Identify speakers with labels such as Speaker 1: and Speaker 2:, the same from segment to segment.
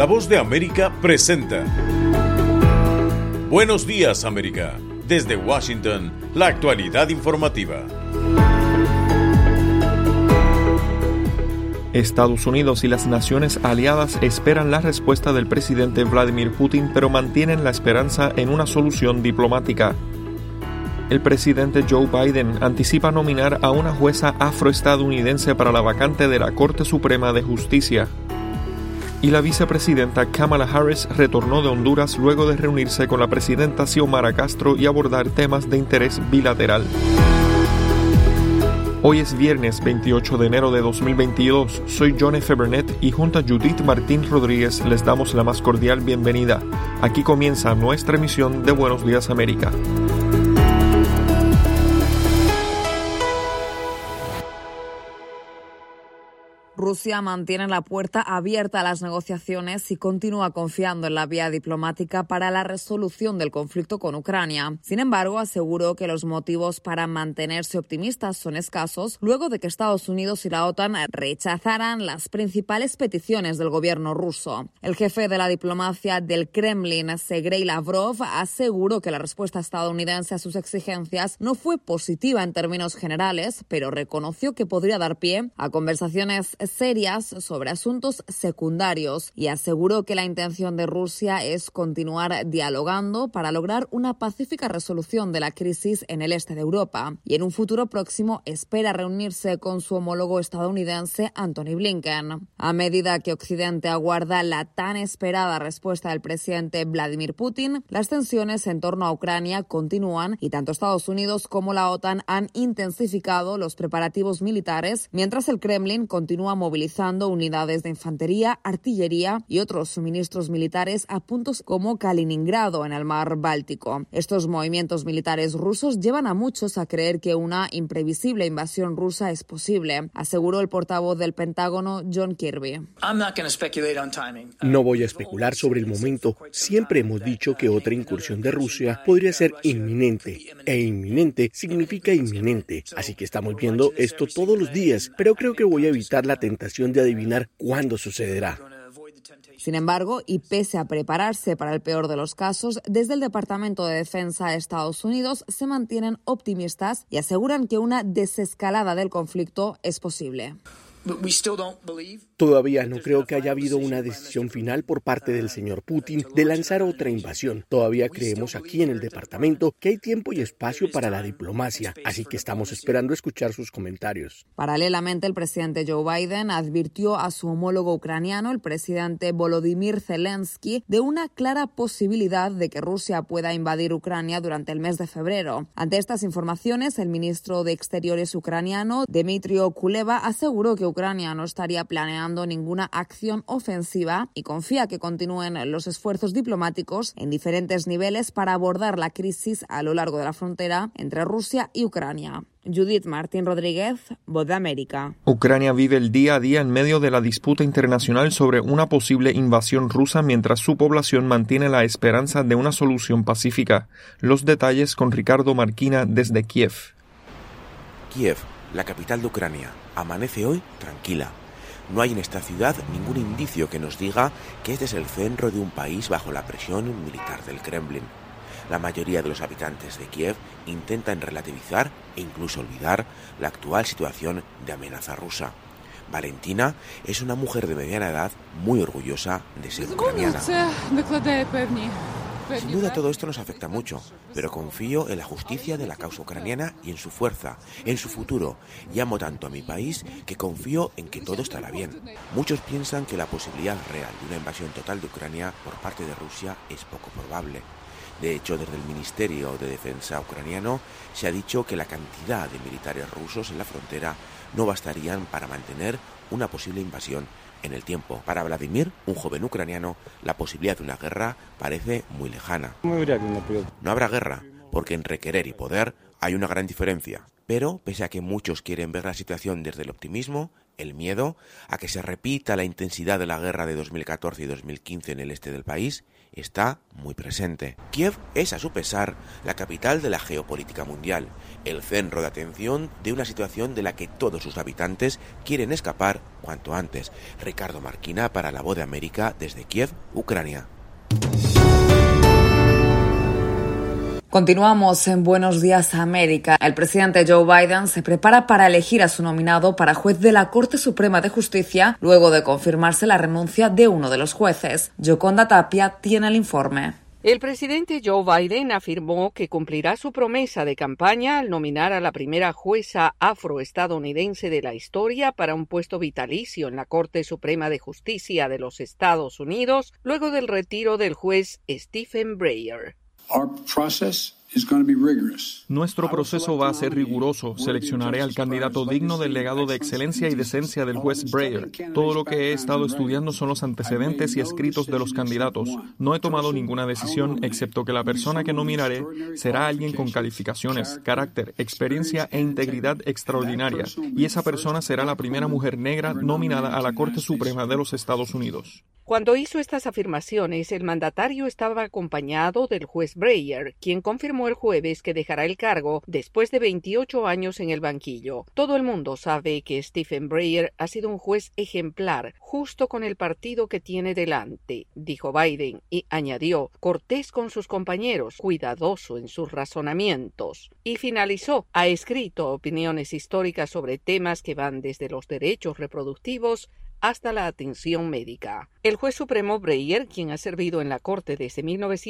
Speaker 1: La Voz de América presenta Buenos Días, América. Desde Washington, la actualidad informativa.
Speaker 2: Estados Unidos y las naciones aliadas esperan la respuesta del presidente Vladimir Putin, pero mantienen la esperanza en una solución diplomática. El presidente Joe Biden anticipa nominar a una jueza afroestadounidense para la vacante de la Corte Suprema de Justicia. Y la vicepresidenta Kamala Harris retornó de Honduras luego de reunirse con la presidenta Xiomara Castro y abordar temas de interés bilateral. Hoy es viernes 28 de enero de 2022. Soy John F. Burnett y junto a Judith Martín Rodríguez les damos la más cordial bienvenida. Aquí comienza nuestra emisión de Buenos Días, América.
Speaker 3: Rusia mantiene la puerta abierta a las negociaciones y continúa confiando en la vía diplomática para la resolución del conflicto con Ucrania. Sin embargo, aseguró que los motivos para mantenerse optimistas son escasos luego de que Estados Unidos y la OTAN rechazaran las principales peticiones del gobierno ruso. El jefe de la diplomacia del Kremlin, Sergei Lavrov, aseguró que la respuesta estadounidense a sus exigencias no fue positiva en términos generales, pero reconoció que podría dar pie a conversaciones serias sobre asuntos secundarios y aseguró que la intención de Rusia es continuar dialogando para lograr una pacífica resolución de la crisis en el este de Europa y en un futuro próximo espera reunirse con su homólogo estadounidense Antony Blinken. A medida que Occidente aguarda la tan esperada respuesta del presidente Vladimir Putin, las tensiones en torno a Ucrania continúan y tanto Estados Unidos como la OTAN han intensificado los preparativos militares, mientras el Kremlin continúa movilizando unidades de infantería, artillería y otros suministros militares a puntos como Kaliningrado en el mar Báltico. Estos movimientos militares rusos llevan a muchos a creer que una imprevisible invasión rusa es posible, aseguró el portavoz del Pentágono, John Kirby.
Speaker 4: No voy a especular sobre el momento. Siempre hemos dicho que otra incursión de Rusia podría ser inminente. E inminente significa inminente. Así que estamos viendo esto todos los días, pero creo que voy a evitar la tentación de adivinar cuándo sucederá.
Speaker 3: Sin embargo, y pese a prepararse para el peor de los casos, desde el Departamento de Defensa de Estados Unidos se mantienen optimistas y aseguran que una desescalada del conflicto es posible.
Speaker 4: Todavía no creo que haya habido una decisión final por parte del señor Putin de lanzar otra invasión. Todavía creemos aquí en el departamento que hay tiempo y espacio para la diplomacia, así que estamos esperando escuchar sus comentarios.
Speaker 3: Paralelamente, el presidente Joe Biden advirtió a su homólogo ucraniano, el presidente Volodymyr Zelensky, de una clara posibilidad de que Rusia pueda invadir Ucrania durante el mes de febrero. Ante estas informaciones, el ministro de Exteriores ucraniano, Dmytro Kuleba, aseguró que Ucrania no estaría planeando ninguna acción ofensiva y confía que continúen los esfuerzos diplomáticos en diferentes niveles para abordar la crisis a lo largo de la frontera entre Rusia y Ucrania. Judith Martín Rodríguez, Voz de América.
Speaker 2: Ucrania vive el día a día en medio de la disputa internacional sobre una posible invasión rusa mientras su población mantiene la esperanza de una solución pacífica. Los detalles con Ricardo Marquina desde Kiev.
Speaker 5: Kiev, la capital de Ucrania, amanece hoy tranquila. No hay en esta ciudad ningún indicio que nos diga que este es el centro de un país bajo la presión militar del Kremlin. La mayoría de los habitantes de Kiev intentan relativizar e incluso olvidar la actual situación de amenaza rusa. Valentina es una mujer de mediana edad muy orgullosa de ser ucraniana. Sin duda todo esto nos afecta mucho, pero confío en la justicia de la causa ucraniana y en su fuerza, en su futuro, y amo tanto a mi país que confío en que todo estará bien. Muchos piensan que la posibilidad real de una invasión total de Ucrania por parte de Rusia es poco probable. De hecho, desde el Ministerio de Defensa ucraniano se ha dicho que la cantidad de militares rusos en la frontera no bastarían para mantener una posible invasión en el tiempo. Para Vladimir, un joven ucraniano, la posibilidad de una guerra parece muy lejana. No habrá guerra, porque entre querer y poder hay una gran diferencia. Pero, pese a que muchos quieren ver la situación desde el optimismo, el miedo a que se repita la intensidad de la guerra de 2014 y 2015 en el este del país está muy presente. Kiev es, a su pesar, la capital de la geopolítica mundial, el centro de atención de una situación de la que todos sus habitantes quieren escapar cuanto antes. Ricardo Marquina para La Voz de América desde Kiev, Ucrania.
Speaker 3: Continuamos en Buenos Días América. El presidente Joe Biden se prepara para elegir a su nominado para juez de la Corte Suprema de Justicia luego de confirmarse la renuncia de uno de los jueces. Yoconda Tapia tiene el informe.
Speaker 6: El presidente Joe Biden afirmó que cumplirá su promesa de campaña al nominar a la primera jueza afroestadounidense de la historia para un puesto vitalicio en la Corte Suprema de Justicia de los Estados Unidos, luego del retiro del juez Stephen Breyer.
Speaker 2: Nuestro proceso va a ser riguroso. Seleccionaré al candidato digno del legado de excelencia y decencia del juez Breyer. Todo lo que he estado estudiando son los antecedentes y escritos de los candidatos. No he tomado ninguna decisión, excepto que la persona que nominaré será alguien con calificaciones, carácter, experiencia e integridad extraordinaria, y esa persona será la primera mujer negra nominada a la Corte Suprema de los Estados Unidos.
Speaker 6: Cuando hizo estas afirmaciones, el mandatario estaba acompañado del juez Breyer, quien confirmó el jueves que dejará el cargo después de 28 años en el banquillo. Todo el mundo sabe que Stephen Breyer ha sido un juez ejemplar, justo con el partido que tiene delante, dijo Biden, y añadió, cortés con sus compañeros, cuidadoso en sus razonamientos. Y finalizó, ha escrito opiniones históricas sobre temas que van desde los derechos reproductivos hasta la atención médica. El juez supremo Breyer, quien ha servido en la Corte desde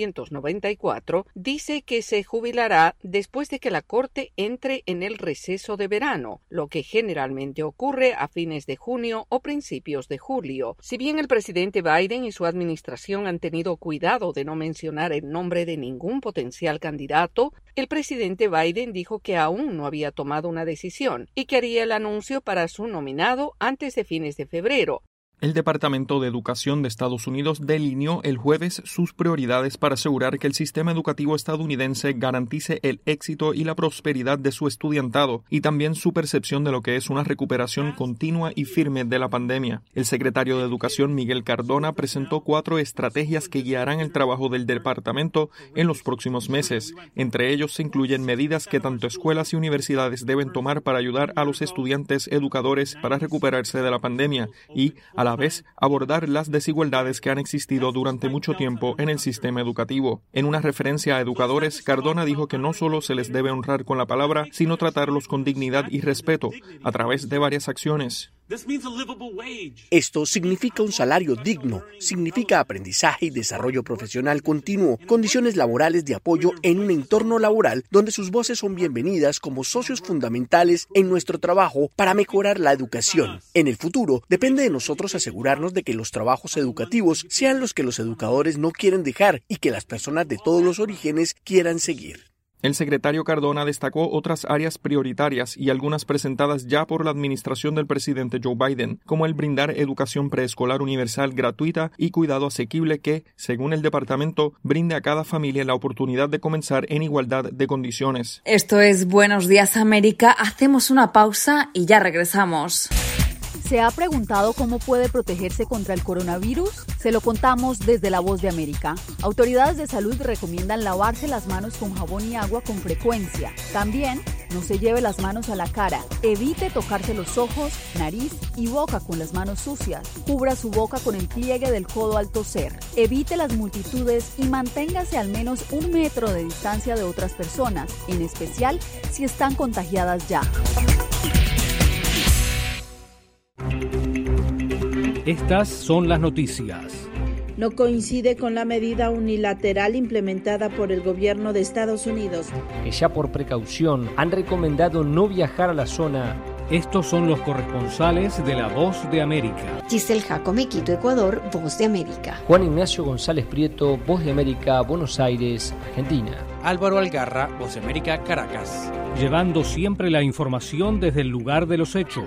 Speaker 6: 1994, dice que se jubilará después de que la Corte entre en el receso de verano, lo que generalmente ocurre a fines de junio o principios de julio. Si bien el presidente Biden y su administración han tenido cuidado de no mencionar el nombre de ningún potencial candidato, el presidente Biden dijo que aún no había tomado una decisión y que haría el anuncio para su nominado antes de fines de febrero.
Speaker 2: El Departamento de Educación de Estados Unidos delineó el jueves sus prioridades para asegurar que el sistema educativo estadounidense garantice el éxito y la prosperidad de su estudiantado y también su percepción de lo que es una recuperación continua y firme de la pandemia. El secretario de Educación, Miguel Cardona, presentó 4 estrategias que guiarán el trabajo del departamento en los próximos meses. Entre ellos se incluyen medidas que tanto escuelas y universidades deben tomar para ayudar a los estudiantes educadores para recuperarse de la pandemia y, a la vez, abordar las desigualdades que han existido durante mucho tiempo en el sistema educativo. En una referencia a educadores, Cardona dijo que no solo se les debe honrar con la palabra, sino tratarlos con dignidad y respeto a través de varias acciones.
Speaker 4: Esto significa un salario digno, significa aprendizaje y desarrollo profesional continuo, condiciones laborales de apoyo en un entorno laboral donde sus voces son bienvenidas como socios fundamentales en nuestro trabajo para mejorar la educación. En el futuro, depende de nosotros asegurarnos de que los trabajos educativos sean los que los educadores no quieren dejar y que las personas de todos los orígenes quieran seguir.
Speaker 2: El secretario Cardona destacó otras áreas prioritarias y algunas presentadas ya por la administración del presidente Joe Biden, como el brindar educación preescolar universal gratuita y cuidado asequible que, según el departamento, brinde a cada familia la oportunidad de comenzar en igualdad de condiciones.
Speaker 3: Esto es Buenos Días América. Hacemos una pausa y ya regresamos.
Speaker 7: ¿Se ha preguntado cómo puede protegerse contra el coronavirus? Se lo contamos desde La Voz de América. Autoridades de salud recomiendan lavarse las manos con jabón y agua con frecuencia. También, no se lleve las manos a la cara. Evite tocarse los ojos, nariz y boca con las manos sucias. Cubra su boca con el pliegue del codo al toser. Evite las multitudes y manténgase al menos 1 metro de distancia de otras personas, en especial si están contagiadas ya.
Speaker 8: Estas son las noticias.
Speaker 9: No coincide con la medida unilateral implementada por el gobierno de Estados Unidos.
Speaker 10: Que ya por precaución han recomendado no viajar a la zona
Speaker 8: Estos son los corresponsales de La Voz de América.
Speaker 10: Giselle Jacome, Quito, Ecuador, Voz de América.
Speaker 11: Juan Ignacio González Prieto, Voz de América, Buenos Aires, Argentina.
Speaker 12: Álvaro Algarra, Voz de América, Caracas.
Speaker 8: Llevando siempre la información desde el lugar de los hechos.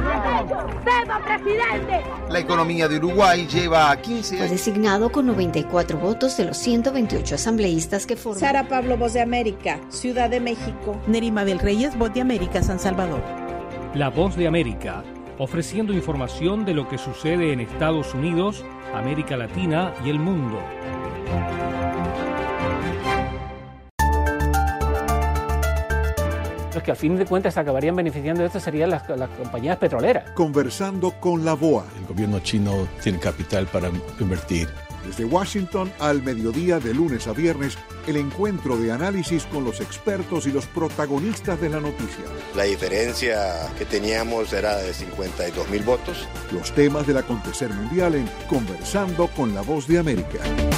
Speaker 13: La economía de Uruguay lleva a 15 años.
Speaker 10: Fue designado con 94 votos de los 128 asambleístas que forman.
Speaker 9: Sara Pablo, Voz de América, Ciudad de México.
Speaker 14: Nerima del Reyes, Voz de América, San Salvador.
Speaker 8: La Voz de América, ofreciendo información de lo que sucede en Estados Unidos, América Latina y el mundo.
Speaker 15: Los que al fin de cuentas acabarían beneficiando de esto serían las compañías petroleras.
Speaker 16: Conversando con la VOA.
Speaker 17: El gobierno chino tiene capital para invertir.
Speaker 16: Desde Washington al mediodía de lunes a viernes, el encuentro de análisis con los expertos y los protagonistas de la noticia.
Speaker 18: La diferencia que teníamos era de 52,000 votos.
Speaker 16: Los temas del acontecer mundial en Conversando con la Voz de América.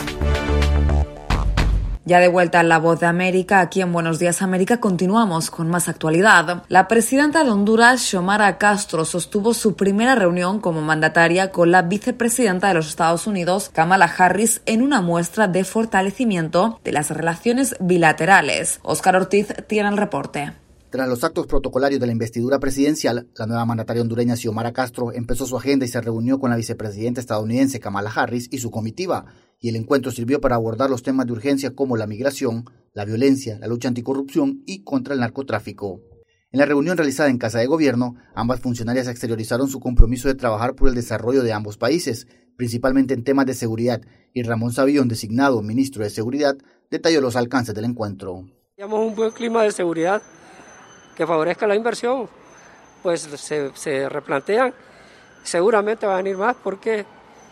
Speaker 3: Ya de vuelta en La Voz de América, aquí en Buenos Días América, continuamos con más actualidad. La presidenta de Honduras, Xiomara Castro, sostuvo su primera reunión como mandataria con la vicepresidenta de los Estados Unidos, Kamala Harris, en una muestra de fortalecimiento de las relaciones bilaterales. Óscar Ortiz tiene el reporte.
Speaker 19: Tras los actos protocolarios de la investidura presidencial, la nueva mandataria hondureña Xiomara Castro empezó su agenda y se reunió con la vicepresidenta estadounidense Kamala Harris y su comitiva, y el encuentro sirvió para abordar los temas de urgencia como la migración, la violencia, la lucha anticorrupción y contra el narcotráfico. En la reunión realizada en Casa de Gobierno, ambas funcionarias exteriorizaron su compromiso de trabajar por el desarrollo de ambos países, principalmente en temas de seguridad, y Ramón Sabillón, designado ministro de Seguridad, detalló los alcances del encuentro.
Speaker 20: Tenemos un buen clima de seguridad que favorezca la inversión, pues se replantean, seguramente van a venir más porque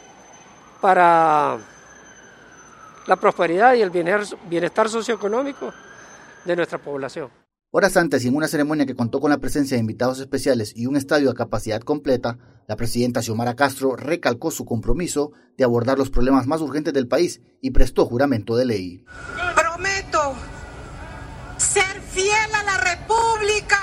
Speaker 20: para la prosperidad y el bienestar socioeconómico de nuestra población.
Speaker 19: Horas antes, y en una ceremonia que contó con la presencia de invitados especiales y un estadio a capacidad completa, la presidenta Xiomara Castro recalcó su compromiso de abordar los problemas más urgentes del país y prestó juramento de ley.
Speaker 21: Prometo ser fiel a la República,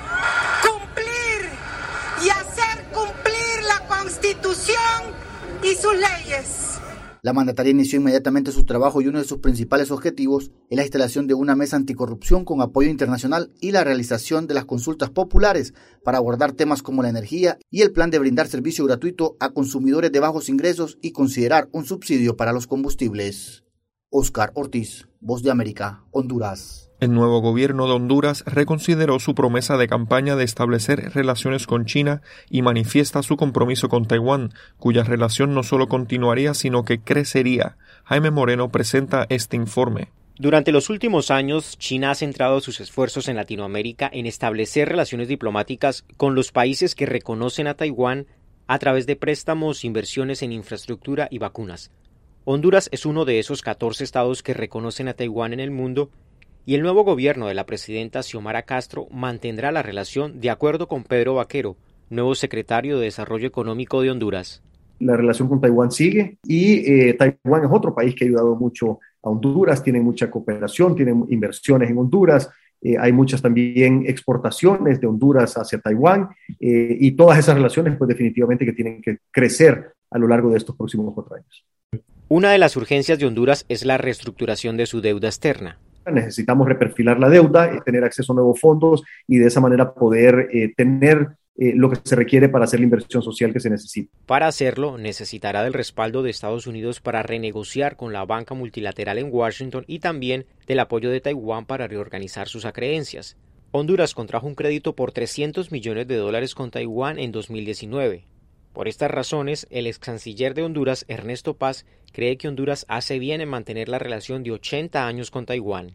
Speaker 21: cumplir y hacer cumplir la Constitución y sus leyes.
Speaker 19: La mandataria inició inmediatamente su trabajo y uno de sus principales objetivos es la instalación de una mesa anticorrupción con apoyo internacional y la realización de las consultas populares para abordar temas como la energía y el plan de brindar servicio gratuito a consumidores de bajos ingresos y considerar un subsidio para los combustibles. Óscar Ortiz, Voz de América, Honduras.
Speaker 2: El nuevo gobierno de Honduras reconsideró su promesa de campaña de establecer relaciones con China y manifiesta su compromiso con Taiwán, cuya relación no solo continuaría, sino que crecería. Jaime Moreno presenta este informe.
Speaker 22: Durante los últimos años, China ha centrado sus esfuerzos en Latinoamérica en establecer relaciones diplomáticas con los países que reconocen a Taiwán a través de préstamos, inversiones en infraestructura y vacunas. Honduras es uno de esos 14 estados que reconocen a Taiwán en el mundo, y el nuevo gobierno de la presidenta Xiomara Castro mantendrá la relación de acuerdo con Pedro Vaquero, nuevo secretario de Desarrollo Económico de Honduras.
Speaker 23: La relación con Taiwán sigue y Taiwán es otro país que ha ayudado mucho a Honduras, tiene mucha cooperación, tiene inversiones en Honduras, hay muchas también exportaciones de Honduras hacia Taiwán y todas esas relaciones pues definitivamente que tienen que crecer a lo largo de estos próximos 4 años.
Speaker 22: Una de las urgencias de Honduras es la reestructuración de su deuda externa.
Speaker 23: Necesitamos reperfilar la deuda, tener acceso a nuevos fondos y de esa manera poder tener lo que se requiere para hacer la inversión social que se necesita.
Speaker 22: Para hacerlo, necesitará del respaldo de Estados Unidos para renegociar con la banca multilateral en Washington y también del apoyo de Taiwán para reorganizar sus acreencias. Honduras contrajo un crédito por $300 millones con Taiwán en 2019. Por estas razones, el ex canciller de Honduras, Ernesto Paz, cree que Honduras hace bien en mantener la relación de 80 años con Taiwán.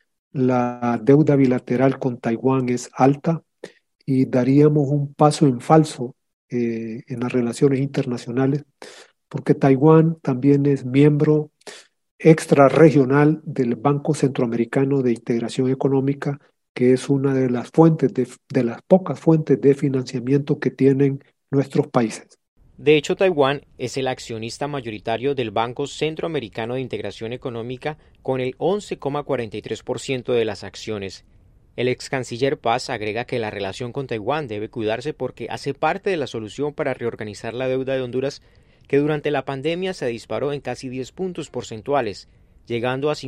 Speaker 24: La deuda bilateral con Taiwán es alta y daríamos un paso en falso en las relaciones internacionales, porque Taiwán también es miembro extrarregional del Banco Centroamericano de Integración Económica, que es una de las fuentes de las pocas fuentes de financiamiento que tienen nuestros países.
Speaker 22: De hecho, Taiwán es el accionista mayoritario del Banco Centroamericano de Integración Económica con el 11,43% de las acciones. El ex canciller Paz agrega que la relación con Taiwán debe cuidarse porque hace parte de la solución para reorganizar la deuda de Honduras, que durante la pandemia se disparó en casi 10 puntos porcentuales, llegando a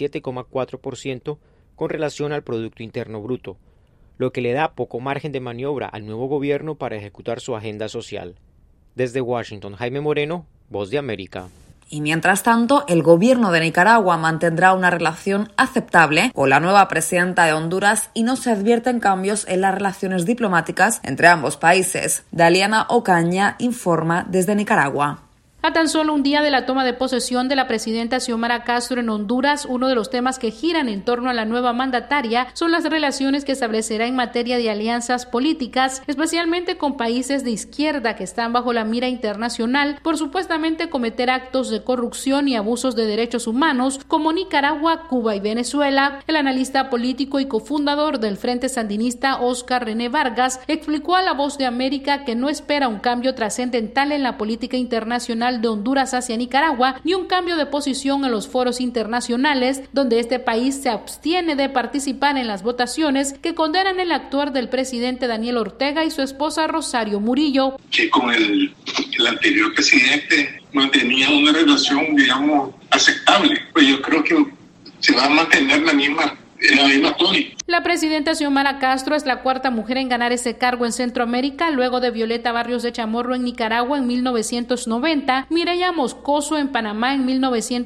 Speaker 22: 57,4% con relación al Producto Interno Bruto, lo que le da poco margen de maniobra al nuevo gobierno para ejecutar su agenda social. Desde Washington, Jaime Moreno, Voz de América.
Speaker 3: Y mientras tanto, el gobierno de Nicaragua mantendrá una relación aceptable con la nueva presidenta de Honduras y no se advierten cambios en las relaciones diplomáticas entre ambos países. Daliana Ocaña informa desde Nicaragua.
Speaker 1: A tan solo un día de la toma de posesión de la presidenta Xiomara Castro en Honduras, uno de los temas que giran en torno a la nueva mandataria son las relaciones que establecerá en materia de alianzas políticas, especialmente con países de izquierda que están bajo la mira internacional por supuestamente cometer actos de corrupción y abusos de derechos humanos, como Nicaragua, Cuba y Venezuela. El analista político y cofundador del Frente Sandinista, Óscar René Vargas, explicó a La Voz de América que no espera un cambio trascendental en la política internacional de Honduras hacia Nicaragua, ni un cambio de posición en los foros internacionales, donde este país se abstiene de participar en las votaciones que condenan el actuar del presidente Daniel Ortega y su esposa Rosario Murillo.
Speaker 4: Que con el anterior presidente mantenía una relación, digamos, aceptable. Pues yo creo que se va a mantener la misma tónica.
Speaker 1: La presidenta Xiomara Castro es la cuarta mujer en ganar ese cargo en Centroamérica, luego de Violeta Barrios de Chamorro en Nicaragua en 1990, Mireya Moscoso en Panamá en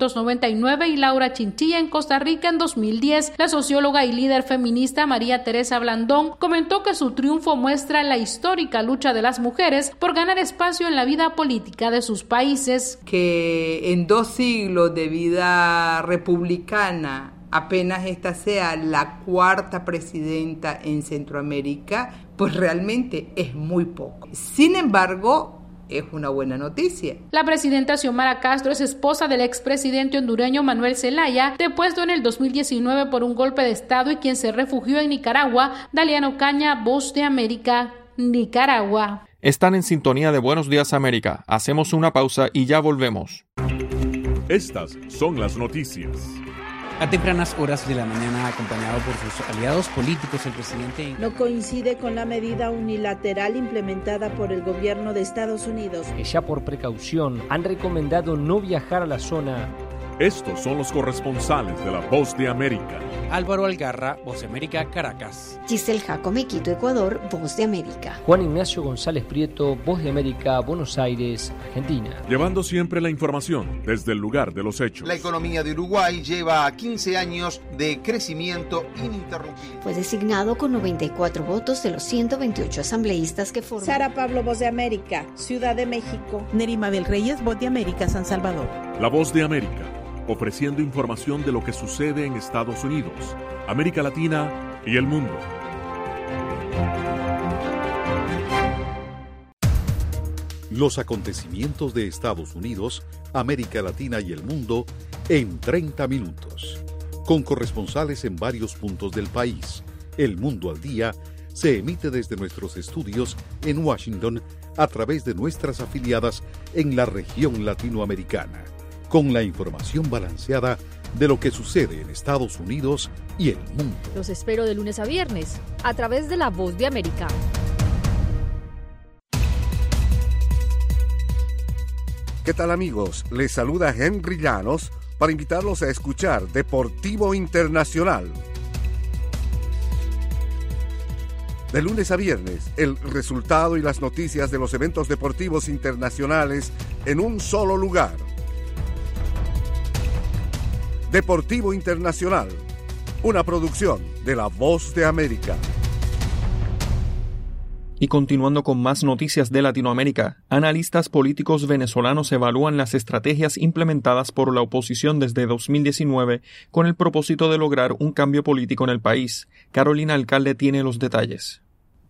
Speaker 1: 1999 y Laura Chinchilla en Costa Rica en 2010. La socióloga y líder feminista María Teresa Blandón comentó que su triunfo muestra la histórica lucha de las mujeres por ganar espacio en la vida política de sus países.
Speaker 5: Que en 2 siglos de vida republicana apenas esta sea la cuarta presidenta en Centroamérica, pues realmente es muy poco. Sin embargo, es una buena noticia.
Speaker 1: La presidenta Xiomara Castro es esposa del expresidente hondureño Manuel Zelaya, depuesto en el 2019 por un golpe de Estado y quien se refugió en Nicaragua. Daliana Ocaña, Voz de América, Nicaragua.
Speaker 2: Están en sintonía de Buenos Días América. Hacemos una pausa y ya volvemos.
Speaker 6: Estas son las noticias.
Speaker 12: A tempranas horas de la mañana, acompañado por sus aliados políticos, el presidente
Speaker 9: no coincide con la medida unilateral implementada por el gobierno de Estados Unidos,
Speaker 11: que ya por precaución han recomendado no viajar a la zona.
Speaker 6: Estos son los corresponsales de La Voz de América.
Speaker 12: Álvaro Algarra, Voz de América, Caracas.
Speaker 10: Giselle Jacome, Quito, Ecuador, Voz de América.
Speaker 11: Juan Ignacio González Prieto, Voz de América, Buenos Aires, Argentina.
Speaker 6: Llevando siempre la información desde el lugar de los hechos.
Speaker 13: La economía de Uruguay lleva 15 años de crecimiento ininterrumpido.
Speaker 10: Fue designado con 94 votos de los 128 asambleístas que forman.
Speaker 9: Sara Pablo, Voz de América, Ciudad de México.
Speaker 14: Nerima Bel Reyes, Voz de América, San Salvador.
Speaker 6: La Voz de América, ofreciendo información de lo que sucede en Estados Unidos, América Latina y el mundo.
Speaker 16: Los acontecimientos de Estados Unidos, América Latina y el mundo en 30 minutos. Con corresponsales en varios puntos del país. El Mundo al Día se emite desde nuestros estudios en Washington a través de nuestras afiliadas en la región latinoamericana, con la información balanceada de lo que sucede en Estados Unidos y el mundo.
Speaker 25: Los espero de lunes a viernes, a través de La Voz de América.
Speaker 26: ¿Qué tal, amigos? Les saluda Henry Llanos para invitarlos a escuchar Deportivo Internacional. De lunes a viernes, el resultado y las noticias de los eventos deportivos internacionales en un solo lugar. Deportivo Internacional, una producción de La Voz de América.
Speaker 2: Y continuando con más noticias de Latinoamérica, analistas políticos venezolanos evalúan las estrategias implementadas por la oposición desde 2019 con el propósito de lograr un cambio político en el país. Carolina Alcalde tiene los detalles.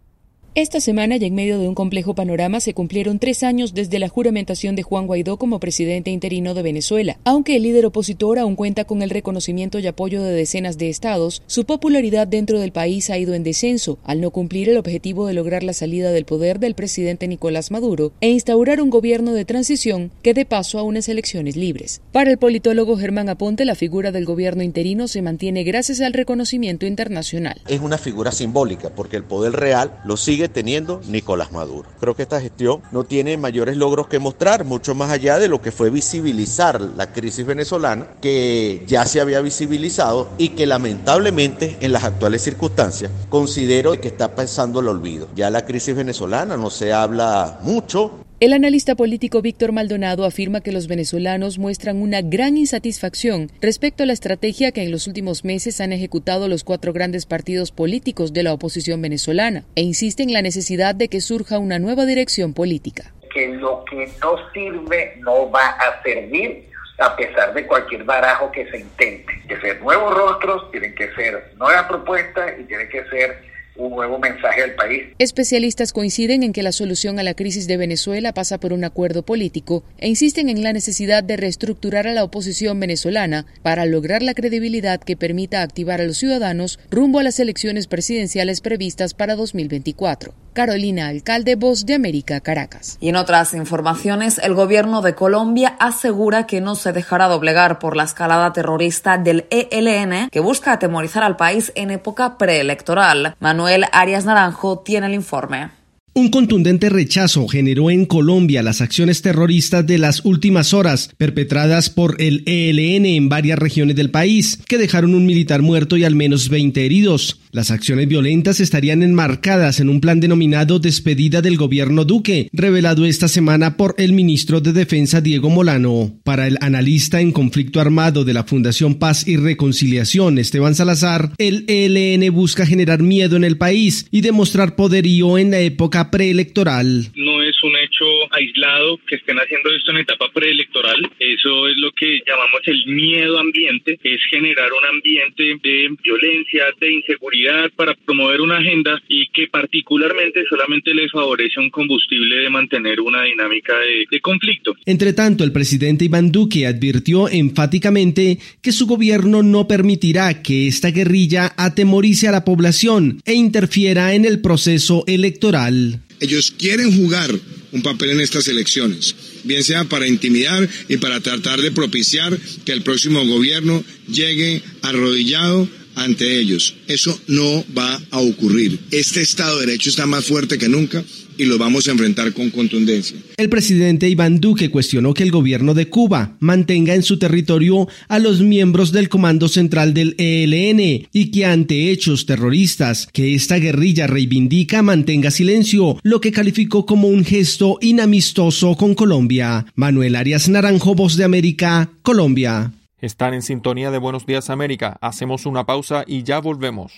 Speaker 7: Esta semana y en medio de un complejo panorama se cumplieron 3 años desde la juramentación de Juan Guaidó como presidente interino de Venezuela. Aunque el líder opositor aún cuenta con el reconocimiento y apoyo de decenas de estados, su popularidad dentro del país ha ido en descenso al no cumplir el objetivo de lograr la salida del poder del presidente Nicolás Maduro e instaurar un gobierno de transición que dé paso a unas elecciones libres. Para el politólogo Germán Aponte, la figura del gobierno interino se mantiene gracias al reconocimiento internacional.
Speaker 8: Es una figura simbólica porque el poder real lo sigue teniendo Nicolás Maduro. Creo que esta gestión no tiene mayores logros que mostrar, mucho más allá de lo que fue visibilizar la crisis venezolana, que ya se había visibilizado y que lamentablemente en las actuales circunstancias considero que está pasando el olvido. Ya la crisis venezolana no se habla mucho.
Speaker 7: El analista político Víctor Maldonado afirma que los venezolanos muestran una gran insatisfacción respecto a la estrategia que en los últimos meses han ejecutado los 4 grandes partidos políticos de la oposición venezolana e insiste en la necesidad de que surja una nueva dirección política.
Speaker 15: Que lo que no sirve no va a servir a pesar de cualquier barajo que se intente. Tienen que ser nuevos rostros, tienen que ser nuevas propuestas y tienen que ser un nuevo mensaje al país.
Speaker 7: Especialistas coinciden en que la solución a la crisis de Venezuela pasa por un acuerdo político e insisten en la necesidad de reestructurar a la oposición venezolana para lograr la credibilidad que permita activar a los ciudadanos rumbo a las elecciones presidenciales previstas para 2024. Carolina Alcalde, Voz de América, Caracas.
Speaker 3: Y en otras informaciones, el gobierno de Colombia asegura que no se dejará doblegar por la escalada terrorista del ELN, que busca atemorizar al país en época preelectoral. Manuel Arias Naranjo tiene el informe.
Speaker 17: Un contundente rechazo generó en Colombia las acciones terroristas de las últimas horas perpetradas por el ELN en varias regiones del país, que dejaron un militar muerto y al menos 20 heridos. Las acciones violentas estarían enmarcadas en un plan denominado Despedida del Gobierno Duque, revelado esta semana por el ministro de Defensa Diego Molano. Para el analista en conflicto armado de la Fundación Paz y Reconciliación, Esteban Salazar, el ELN busca generar miedo en el país y demostrar poderío en la época preelectoral.
Speaker 18: No es un hecho aislado que estén haciendo esto en etapa preelectoral. Eso es lo que llamamos el miedo ambiente, es generar un ambiente de violencia, de inseguridad para promover una agenda y que particularmente solamente les favorece un combustible de mantener una dinámica de conflicto.
Speaker 17: Entre tanto, el presidente Iván Duque advirtió enfáticamente que su gobierno no permitirá que esta guerrilla atemorice a la población e interfiera en el proceso electoral.
Speaker 20: Ellos quieren jugar un papel en estas elecciones, bien sea para intimidar y para tratar de propiciar que el próximo gobierno llegue arrodillado ante ellos. Eso no va a ocurrir. Este Estado de Derecho está más fuerte que nunca y lo vamos a enfrentar con contundencia.
Speaker 17: El presidente Iván Duque cuestionó que el gobierno de Cuba mantenga en su territorio a los miembros del Comando Central del ELN y que ante hechos terroristas que esta guerrilla reivindica mantenga silencio, lo que calificó como un gesto inamistoso con Colombia. Manuel Arias Naranjo, Voz de América, Colombia.
Speaker 2: Están en sintonía de Buenos Días América. Hacemos una pausa y ya volvemos.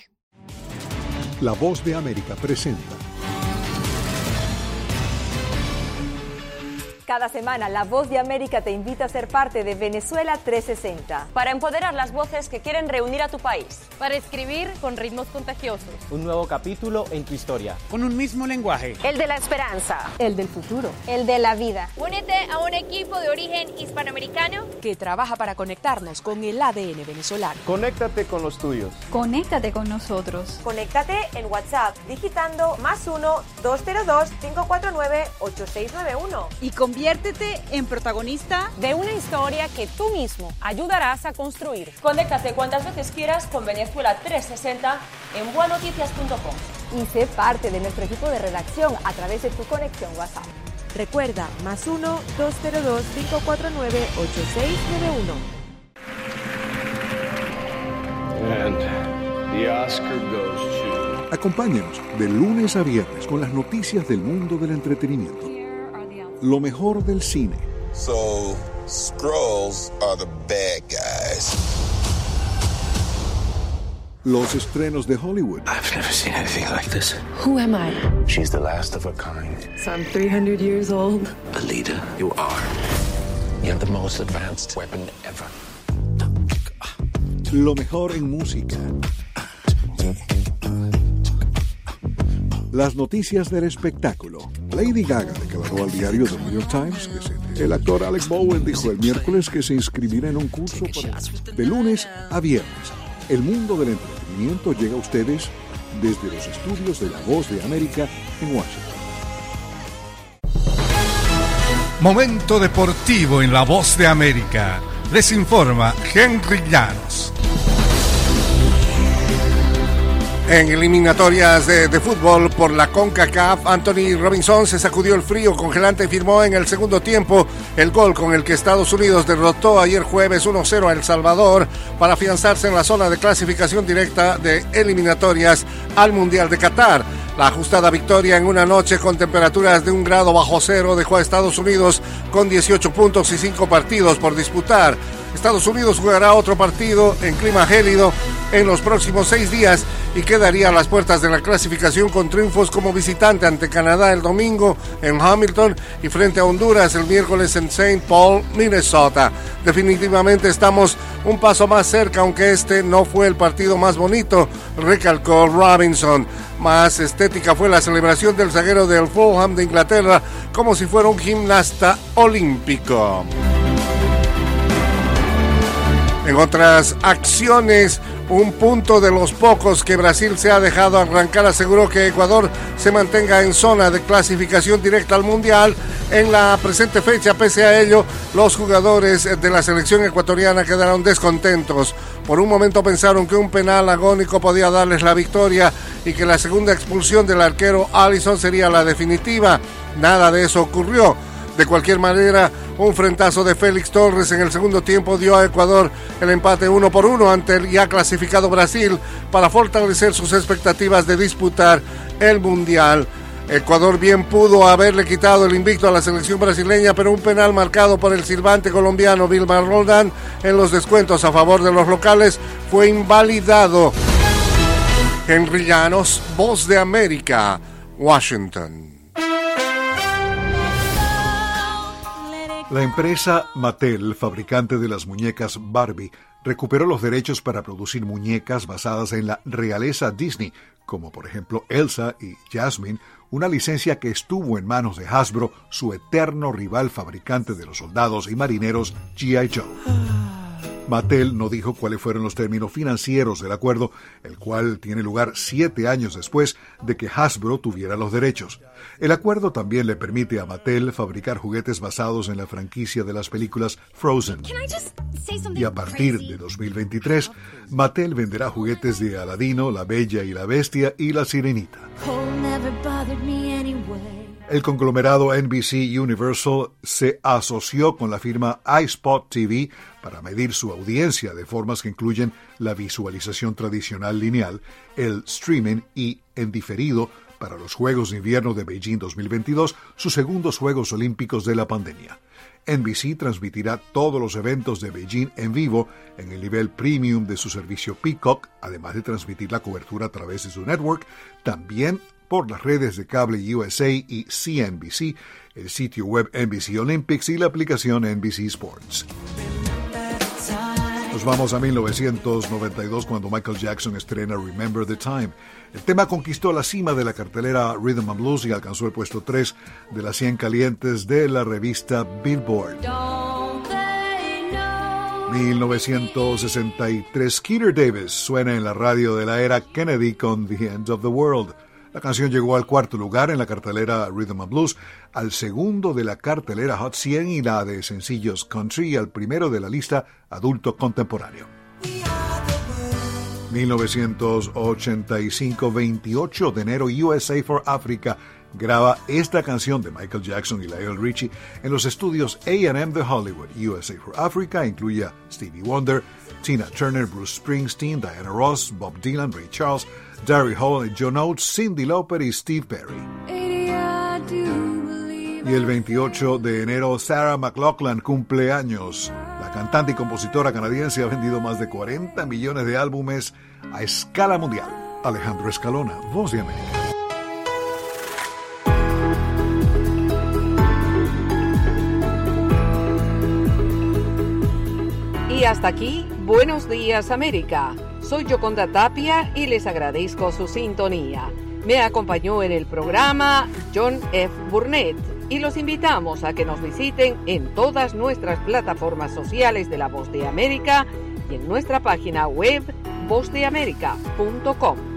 Speaker 16: La Voz de América presenta.
Speaker 27: Cada semana, La Voz de América te invita a ser parte de Venezuela 360.
Speaker 28: Para empoderar las voces que quieren reunir a tu país.
Speaker 25: Para escribir con ritmos contagiosos.
Speaker 29: Un nuevo capítulo en tu historia.
Speaker 12: Con un mismo lenguaje.
Speaker 28: El de la esperanza.
Speaker 27: El del futuro.
Speaker 28: El de la vida.
Speaker 25: Únete a un equipo de origen hispanoamericano
Speaker 27: que trabaja para conectarnos con el ADN venezolano.
Speaker 29: Conéctate con los tuyos.
Speaker 27: Conéctate con nosotros.
Speaker 28: Conéctate en WhatsApp digitando +1-202-549-8691.
Speaker 27: Y conviértete en protagonista
Speaker 28: de una historia que tú mismo ayudarás a construir. Conéctate cuantas veces quieras con Venezuela 360 en buenoticias.com.
Speaker 27: Y sé parte de nuestro equipo de redacción a través de tu conexión WhatsApp. Recuerda, +1-202-549-8691.
Speaker 30: And the Oscar goes to...
Speaker 16: Acompáñanos de lunes a viernes con las noticias del mundo del entretenimiento. Lo mejor del cine.
Speaker 31: So, Skrulls are the bad guys.
Speaker 16: Los estrenos de Hollywood.
Speaker 31: I've never seen anything like this.
Speaker 27: Who am I?
Speaker 31: She's the last of her kind.
Speaker 27: So I'm 300 years old.
Speaker 31: A leader, you are. You have the most advanced weapon ever.
Speaker 16: Lo mejor en música.
Speaker 1: Las noticias del espectáculo. Lady Gaga declaró al diario The New York Times que el actor Alec Baldwin dijo el miércoles que se inscribirá en un curso de lunes a viernes. El mundo del entretenimiento llega a ustedes desde los estudios de La Voz de América en Washington.
Speaker 4: Momento deportivo en La Voz de América. Les informa Henry Llanos.
Speaker 26: En eliminatorias de fútbol por la CONCACAF, Anthony Robinson se sacudió el frío congelante y firmó en el segundo tiempo el gol con el que Estados Unidos derrotó ayer jueves 1-0 a El Salvador para afianzarse en la zona de clasificación directa de eliminatorias al Mundial de Qatar. La ajustada victoria en una noche con temperaturas de 1 grado bajo cero dejó a Estados Unidos con 18 puntos y 5 partidos por disputar. Estados Unidos jugará otro partido en clima gélido en los próximos 6 días y quedaría a las puertas de la clasificación con triunfos como visitante ante Canadá el domingo en Hamilton y frente a Honduras el miércoles en St. Paul, Minnesota. Definitivamente estamos un paso más cerca, aunque este no fue el partido más bonito, recalcó Robinson. Más estética fue la celebración del zaguero del Fulham de Inglaterra, como si fuera un gimnasta olímpico. En otras acciones, un punto de los pocos que Brasil se ha dejado arrancar aseguró que Ecuador se mantenga en zona de clasificación directa al Mundial en la presente fecha. Pese a ello, los jugadores de la selección ecuatoriana quedaron descontentos. Por un momento pensaron que un penal agónico podía darles la victoria y que la segunda expulsión del arquero Alisson sería la definitiva. Nada de eso ocurrió. De cualquier manera, un frentazo de Félix Torres en el segundo tiempo dio a Ecuador el empate 1-1 ante el ya clasificado Brasil para fortalecer sus expectativas de disputar el Mundial. Ecuador bien pudo haberle quitado el invicto a la selección brasileña, pero un penal marcado por el silbante colombiano Wilmar Roldán en los descuentos a favor de los locales fue invalidado. Henry Llanos, Voz de América, Washington.
Speaker 1: La empresa Mattel, fabricante de las muñecas Barbie, recuperó los derechos para producir muñecas basadas en la realeza Disney, como por ejemplo Elsa y Jasmine, una licencia que estuvo en manos de Hasbro, su eterno rival fabricante de los soldados y marineros G.I. Joe. Mattel no dijo cuáles fueron los términos financieros del acuerdo, el cual tiene lugar 7 años después de que Hasbro tuviera los derechos. El acuerdo también le permite a Mattel fabricar juguetes basados en la franquicia de las películas Frozen. Y a partir de 2023, Mattel venderá juguetes de Aladino, La Bella y la Bestia y La Sirenita. El conglomerado NBC Universal se asoció con la firma iSpot TV para medir su audiencia de formas que incluyen la visualización tradicional lineal, el streaming y, en diferido, para los Juegos de Invierno de Beijing 2022, sus segundos Juegos Olímpicos de la pandemia. NBC transmitirá todos los eventos de Beijing en vivo en el nivel premium de su servicio Peacock, además de transmitir la cobertura a través de su network, también por las redes de cable USA y CNBC, el sitio web NBC Olympics y la aplicación NBC Sports. Nos vamos a 1992 cuando Michael Jackson estrena Remember the Time. El tema conquistó la cima de la cartelera Rhythm and Blues y alcanzó el puesto 3 de las 100 calientes de la revista Billboard. 1963, Skeeter Davis suena en la radio de la era Kennedy con The End of the World. La canción llegó al 4º lugar en la cartelera Rhythm and Blues, al 2º de la cartelera Hot 100 y la de sencillos Country, y al 1º de la lista Adulto Contemporáneo. 1985, 28 de enero, USA for Africa graba esta canción de Michael Jackson y Lionel Richie en los estudios A&M de Hollywood. USA for Africa incluye a Stevie Wonder, Tina Turner, Bruce Springsteen, Diana Ross, Bob Dylan, Ray Charles, Darryl Hall, John Oates, Cyndi Lauper y Steve Perry. Y el 28 de enero, Sarah McLachlan cumple años. La cantante y compositora canadiense ha vendido más de 40 millones de álbumes a escala mundial. Alejandro Escalona, Voz de América.
Speaker 5: Y hasta aquí, Buenos Días América. Soy Yoconda Tapia y les agradezco su sintonía. Me acompañó en el programa John F. Burnett y los invitamos a que nos visiten en todas nuestras plataformas sociales de La Voz de América y en nuestra página web vozdeamerica.com.